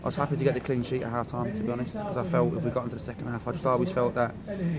I was happy to get the clean sheet at half time, to be honest, because I felt if we got into the second half, I just always felt that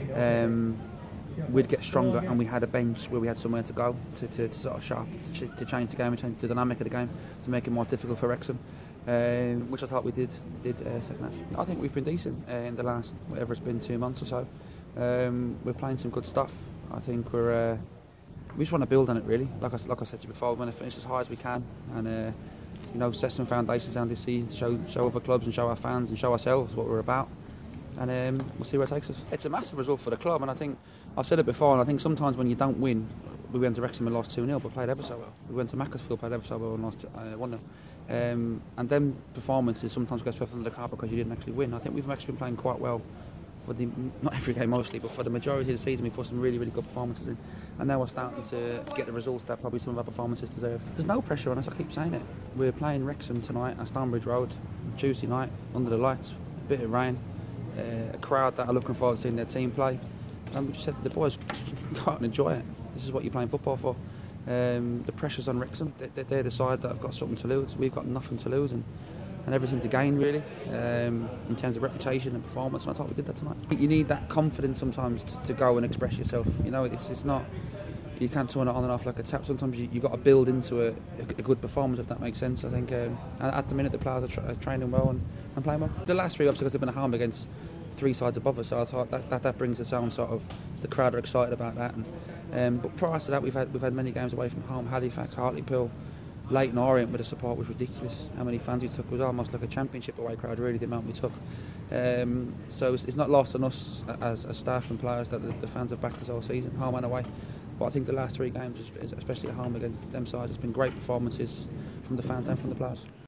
we'd get stronger, and we had a bench where we had somewhere to go to sort of to change the game and change the dynamic of the game to make it more difficult for Wrexham, which I thought we did second half. I think we've been decent in the last, whatever it's been, 2 months or so. We're playing some good stuff. I think we just want to build on it, really. Like I said to you before, we want to finish as high as we can, and set some foundations down this season to show other clubs and show our fans and show ourselves what we're about. And we'll see where it takes us. It's a massive result for the club, and I think I've said it before, and I think sometimes when you don't win, we went to Wrexham and lost 2-0, but played ever so well. We went to Macclesfield, played ever so well, and lost 1-0. And then performances sometimes get swept under the carpet because you didn't actually win. I think we've actually been playing quite well for not every game mostly, but for the majority of the season we put some really, really good performances in, and now we're starting to get the results that probably some of our performances deserve. There's no pressure on us, I keep saying it. We're playing Wrexham tonight at Stonebridge Road, Tuesday night, under the lights, a bit of rain, a crowd that are looking forward to seeing their team play, and we just said to the boys, go out and enjoy it. This is what you're playing football for. The pressure's on Wrexham. They're the side that have got something to lose. We've got nothing to lose and everything to gain, really, in terms of reputation and performance, and I thought we did that tonight. You need that confidence sometimes to go and express yourself. It's not, you can't turn it on and off like a tap. Sometimes you've got to build into a good performance, if that makes sense. I think at the minute the players are training well and playing well. The last three, obviously, because they've been at home against three sides above us, so I thought that brings its own sort of, the crowd are excited about that. But prior to that, we've had many games away from home: Halifax, Hartlepool, Leighton Orient, with the support was ridiculous. How many fans we took was almost like a championship away crowd, really, the amount we took. So it's not lost on us as staff and players that the fans have backed us all season, home and away. But I think the last three games, especially at home against them sides, has been great performances from the fans and from the players.